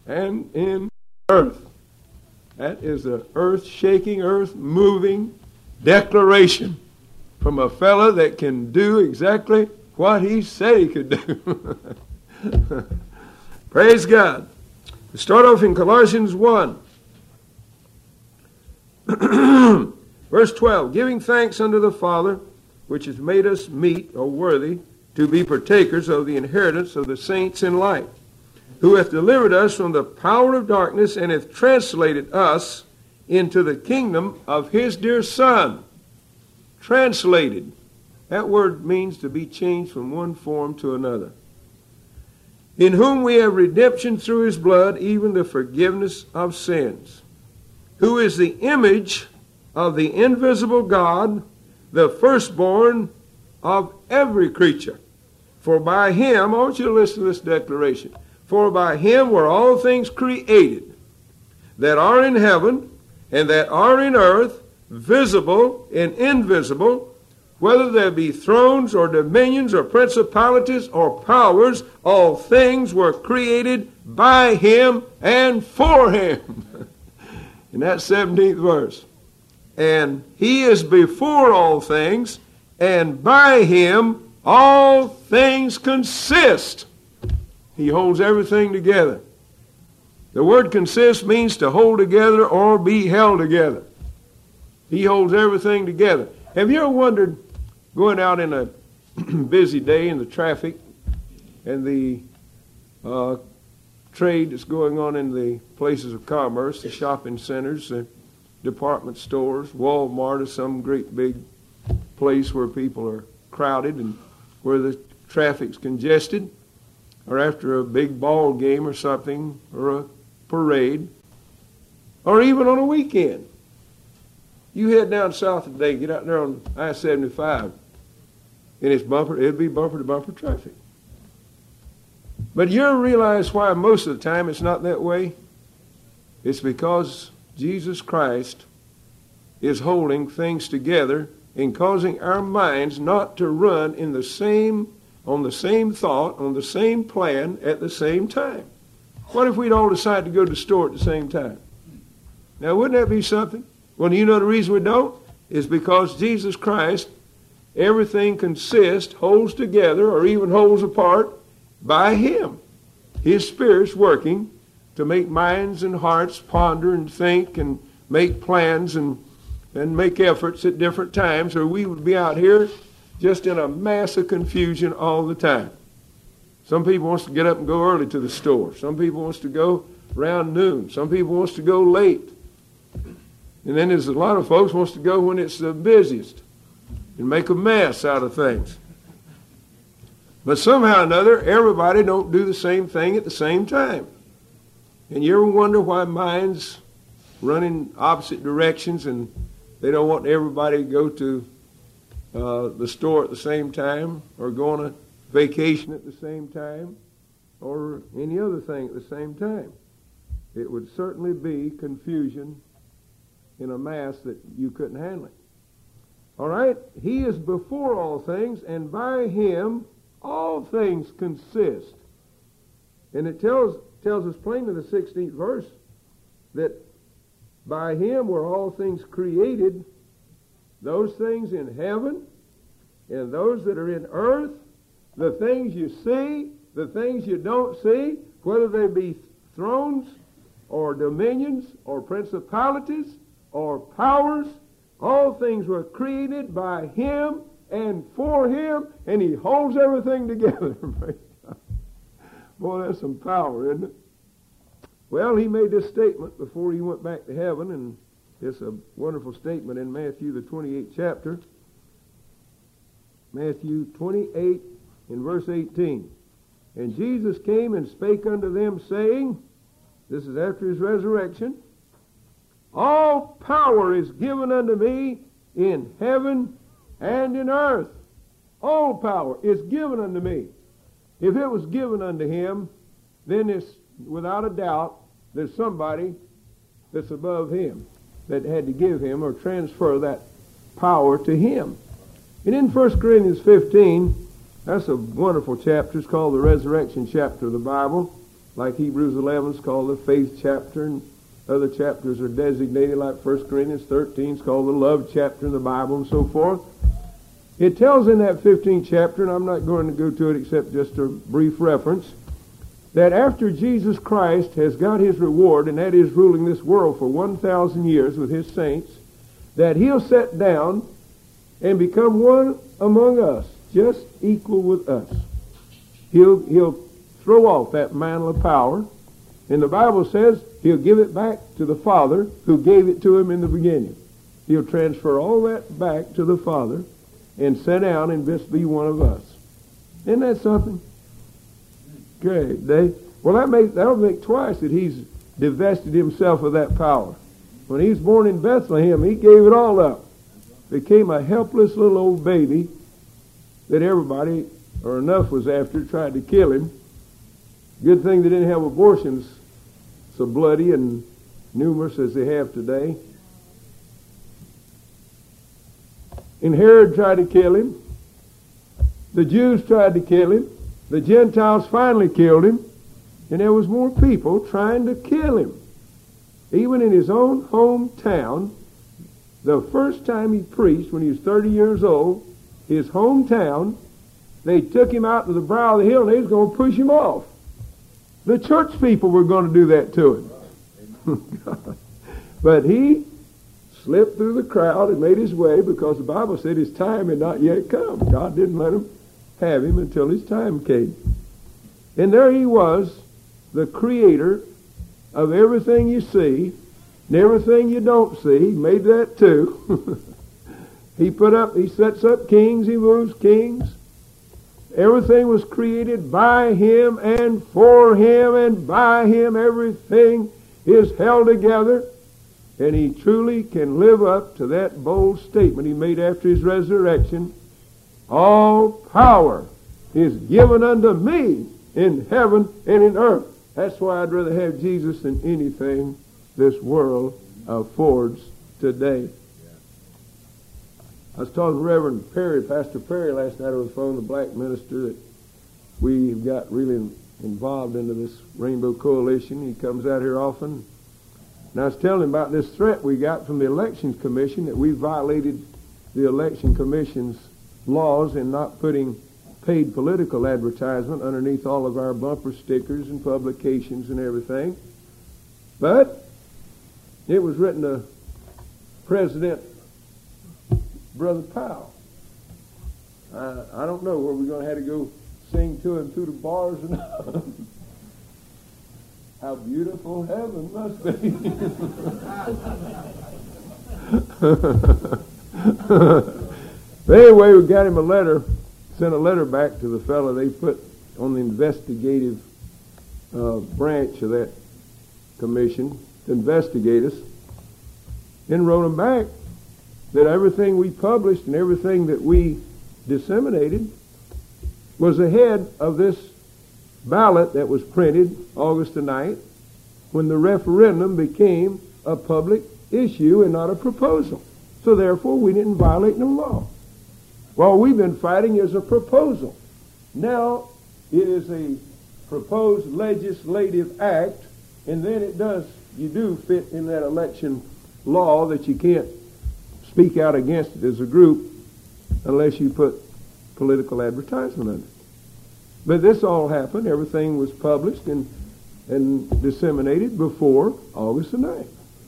and in earth. That is an earth-shaking, earth-moving declaration from a fella that can do exactly what he said he could do. Praise God. We start off in Colossians 1. Verse 12, giving thanks unto the Father, which has made us meet, or worthy, to be partakers of the inheritance of the saints in light, who hath delivered us from the power of darkness, and hath translated us into the kingdom of his dear Son. Translated. That word means to be changed from one form to another. In whom we have redemption through his blood, even the forgiveness of sins, who is the image of the invisible God, the firstborn of every creature. For by him, I want you to listen to this declaration, for by him were all things created, that are in heaven and that are in earth, visible and invisible, whether there be thrones or dominions or principalities or powers, all things were created by him and for him. In that 17th verse. And he is before all things, and by him all things consist. He holds everything together. The word consist means to hold together or be held together. He holds everything together. Have you ever wondered, going out in a busy day in the traffic and the trade that's going on in the places of commerce, the shopping centers, the department stores, Walmart is some great big place where people are crowded and where the traffic's congested, or after a big ball game or something, or a parade, or even on a weekend. You head down south today, get out there on I-75, and it'll be bumper-to-bumper traffic. But you realize why most of the time it's not that way? It's because Jesus Christ is holding things together and causing our minds not to run on the same thought, on the same plan at the same time. What if we'd all decide to go to the store at the same time? Now, wouldn't that be something? Well, you know the reason we don't? Is because Jesus Christ, everything consists, holds together, or even holds apart by him. His Spirit's working to make minds and hearts ponder and think and make plans and make efforts at different times, or we would be out here just in a mass of confusion all the time. Some people wants to get up and go early to the store. Some people wants to go around noon. Some people wants to go late. And then there's a lot of folks wants to go when it's the busiest and make a mess out of things. But somehow or another, everybody don't do the same thing at the same time. And you ever wonder why minds run in opposite directions and they don't want everybody to go to the store at the same time, or go on a vacation at the same time, or any other thing at the same time? It would certainly be confusion in a mass that you couldn't handle it. All right? He is before all things, and by him all things consist. And it tells us plainly in the 16th verse that by him were all things created, those things in heaven and those that are in earth, the things you see, the things you don't see, whether they be thrones or dominions or principalities or powers, all things were created by him and for him, and he holds everything together. Boy, that's some power, isn't it? Well, he made this statement before he went back to heaven, and it's a wonderful statement in Matthew, the 28th chapter. Matthew 28 in verse 18. And Jesus came and spake unto them, saying, this is after his resurrection, all power is given unto me in heaven and in earth. All power is given unto me. If it was given unto him, then it's without a doubt there's somebody that's above him that had to give him or transfer that power to him. And in 1 Corinthians 15, that's a wonderful chapter. It's called the resurrection chapter of the Bible. like Hebrews 11 is called the faith chapter, and other chapters are designated, like 1 Corinthians 13 is called the love chapter in the Bible, and so forth. It tells in that 15th chapter, and I'm not going to go to it except just a brief reference, that after Jesus Christ has got his reward, and that is ruling this world for 1,000 years with his saints, that he'll sit down and become one among us, just equal with us. He'll throw off that mantle of power, and the Bible says he'll give it back to the Father who gave it to him in the beginning. He'll transfer all that back to the Father and sit down and just be one of us. Isn't that something? Great. That'll make twice that he's divested himself of that power. When he was born in Bethlehem, he gave it all up. Became a helpless little old baby that everybody, or enough, was after, tried to kill him. Good thing they didn't have abortions so bloody and numerous as they have today. And Herod tried to kill him. The Jews tried to kill him. The Gentiles finally killed him. And there was more people trying to kill him. Even in his own hometown, the first time he preached, when he was 30 years old, his hometown, they took him out to the brow of the hill and they was going to push him off. The church people were going to do that to him. But he slipped through the crowd and made his way, because the Bible said his time had not yet come. God didn't let him have him until his time came. And there he was, the creator of everything you see and everything you don't see. He made that too. He sets up kings, he moves kings. Everything was created by him and for him, and by him everything is held together. And he truly can live up to that bold statement he made after his resurrection. All power is given unto me in heaven and in earth. That's why I'd rather have Jesus than anything this world affords today. I was talking to Reverend Perry, Pastor Perry, last night on the phone, the black minister that we got really involved into this Rainbow Coalition. He comes out here often. And I was telling him about this threat we got from the Elections Commission, that we violated the Election Commission's laws in not putting paid political advertisement underneath all of our bumper stickers and publications and everything. But it was written to President Brother Powell. I don't know where we're going to have to go sing to him through the bars or not. How beautiful heaven must be. But anyway, we got him a letter, sent a letter back to the fellow they put on the investigative branch of that commission to investigate us, and wrote him back that everything we published and everything that we disseminated was ahead of this ballot that was printed August the 9th, when the referendum became a public issue and not a proposal. So therefore, we didn't violate no law. Well, we've been fighting as a proposal. Now it is a proposed legislative act, and then you do fit in that election law that you can't speak out against it as a group unless you put political advertisement on it. But this all happened. Everything was published and disseminated before August the 9th.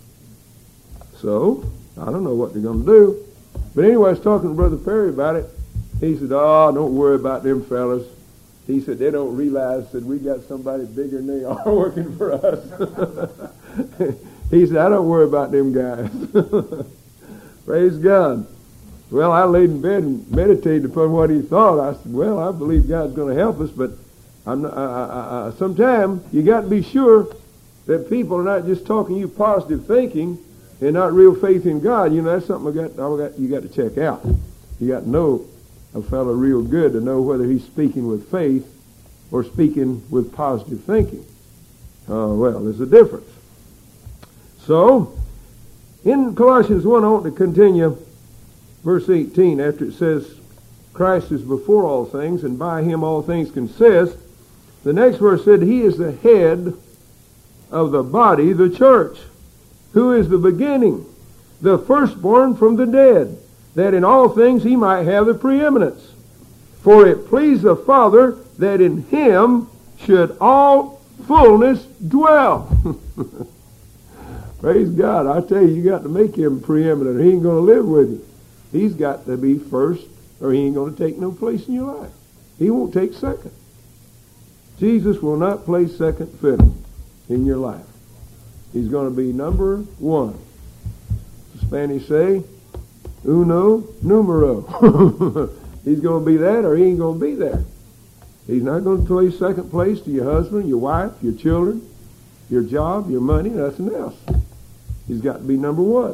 So, I don't know what they're going to do. But anyway, I was talking to Brother Perry about it. He said, don't worry about them fellas. He said, they don't realize that we got somebody bigger than they are working for us. He said, I don't worry about them guys. Praise God. Well, I laid in bed and meditated upon what he thought. I said, well, I believe God's going to help us, but sometimes you got to be sure that people are not just talking you positive thinking and not real faith in God. You know, that's something you got to check out. You got to know a fellow real good to know whether he's speaking with faith or speaking with positive thinking. Well, there's a difference. So, in Colossians 1, I want to continue verse 18, after it says, Christ is before all things, and by him all things consist. The next verse said, he is the head of the body, the church, who is the beginning, the firstborn from the dead, that in all things he might have the preeminence. For it pleased the Father that in him should all fullness dwell. Praise God. I tell you got to make him preeminent, or he ain't going to live with you. He's got to be first, or he ain't going to take no place in your life. He won't take second. Jesus will not play second fiddle in your life. He's going to be number one. The Spanish say, uno numero. He's going to be that, or he ain't going to be there. He's not going to play second place to your husband, your wife, your children, your job, your money, nothing else. He's got to be number one.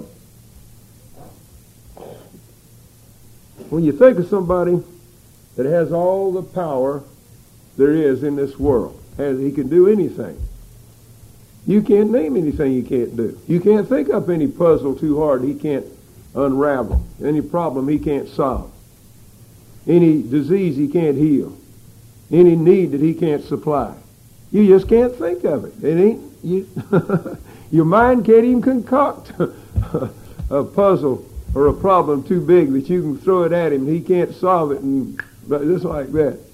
When you think of somebody that has all the power there is in this world, he can do anything. You can't name anything he can't do. You can't think up any puzzle too hard he can't unravel, any problem he can't solve, any disease he can't heal, any need that he can't supply. You just can't think of it. It ain't you. Your mind can't even concoct a puzzle or a problem too big that you can throw it at him and he can't solve it, and just like that.